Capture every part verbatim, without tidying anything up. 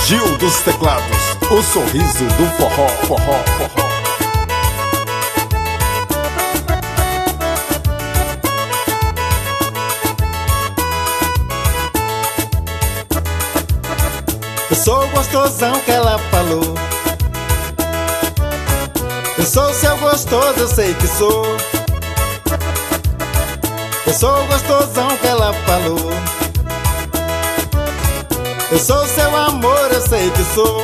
Gil dos teclados, o sorriso do forró, forró, forró. Eu sou o gostosão que ela falou. Eu sou seu gostoso, eu sei que sou. Eu sou o gostosão que ela falou. Eu sou seu amor, eu sei que sou.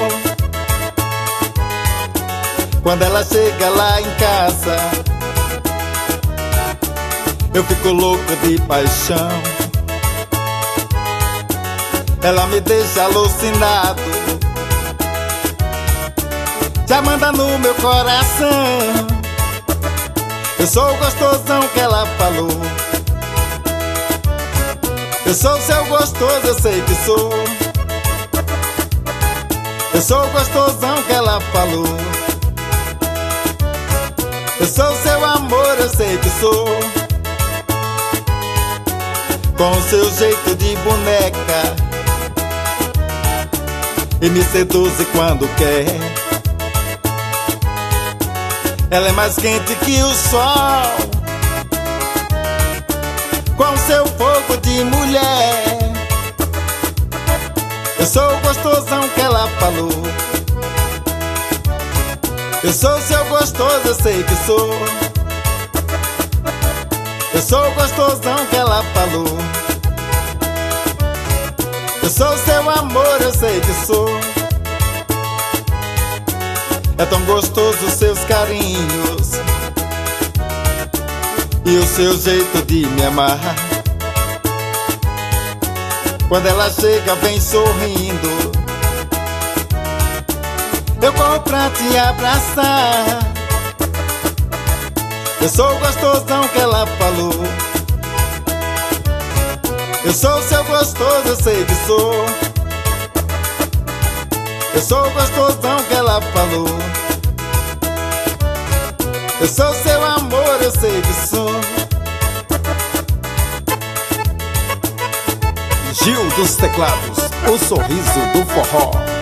Quando ela chega lá em casa, eu fico louco de paixão. Ela me deixa alucinado, já manda no meu coração. Eu sou o gostosão que ela falou. Eu sou seu gostoso, eu sei que sou. Eu sou o gostosão que ela falou. Eu sou seu amor, eu sei que sou. Com o seu jeito de boneca, e me seduz quando quer. Ela é mais quente que o sol, com seu fogo de mulher. Eu sou o gostosão que ela falou. Eu sou seu gostoso, eu sei que sou. Eu sou o gostosão que ela falou. Eu sou seu amor, eu sei que sou. É tão gostoso os seus carinhos e o seu jeito de me amar. Quando ela chega vem sorrindo, eu corro pra te abraçar. Eu sou o gostosão que ela falou. Eu sou seu gostoso, eu sei que sou. Eu sou o gostosão que ela falou. Eu sou seu amor, eu sei que sou. Gil dos teclados, o sorriso do forró.